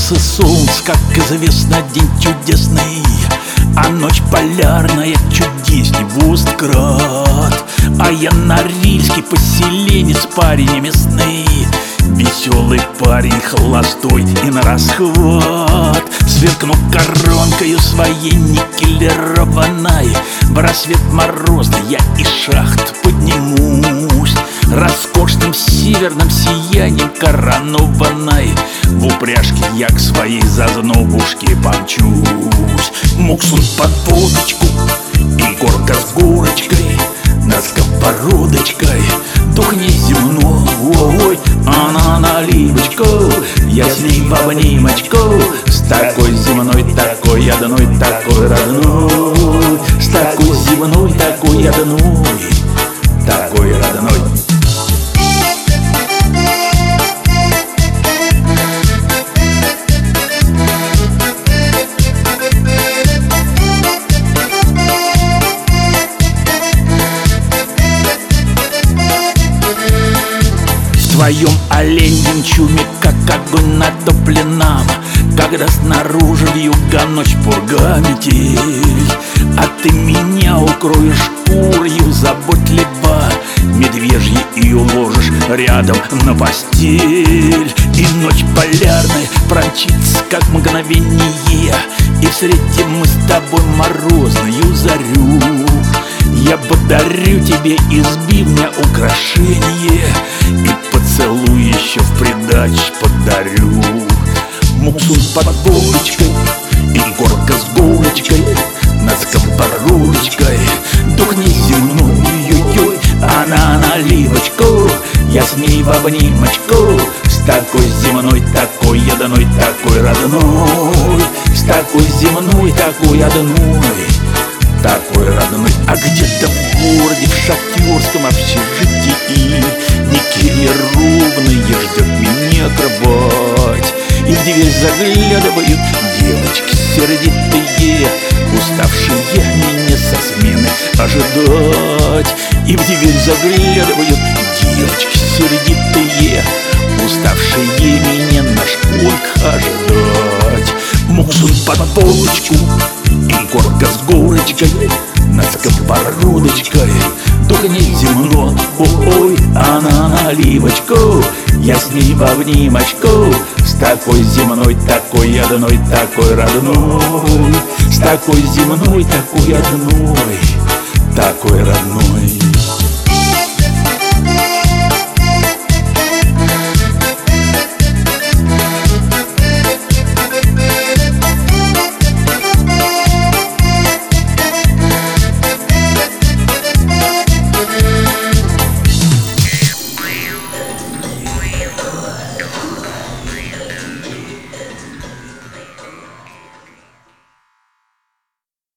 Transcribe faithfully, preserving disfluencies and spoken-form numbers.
Касается солнце, как известно, день чудесный, а ночь полярная чудесней вусткрат. А я норильский поселенец, парень местный, веселый парень, холостой и на расхват. Сверкну коронкою своей никелированной, в рассвет морозный я из шахт поднимусь, роскошным северным сиянием коронованной. В упряжке я к своей зазнобушке помчусь. Муксун под водочку и горка с горочкой, над сковородочкой дух неземной. Она наливочку, я с ней в обнимочку, с такой земной, такой одной, такой родной, с такой земной, такой одной, такой родной. В твоем оленьем чуме, как огонь натопленном, когда снаружи вьюга ночь пурга метель, а ты меня укроешь шкурою заботливо, медвежьей и уложишь рядом на постель. И ночь полярная промчится, как мгновение, и встретим мы с тобой морозную зарю. Я подарю тебе из бивня украшение, и поцелуй еще в придачу подарю. Муксун под водочкой и горка с горочкой, над сковородочкой дух неземной, ой-ой. Она наливочку, я с ней в обнимочку, с такой земной, такой одной, такой родной, с такой земной, такой одной, такой родной. А где-то в городе, в шахтерском общежитии, никелированные ждет меня кровать. И в дверь заглядывают девочки сердитые, уставшие меня со смены ожидать. И в дверь заглядывают девочки сердитые, уставшие меня на школьках ожидать. Муксун под полочку и горка с горочкой, над сковородочкой дух неземной, ой, она наливочку, я с ней в обнимочку, с такой земной, такой одной, такой родной, с такой земной, такой одной, такой родной.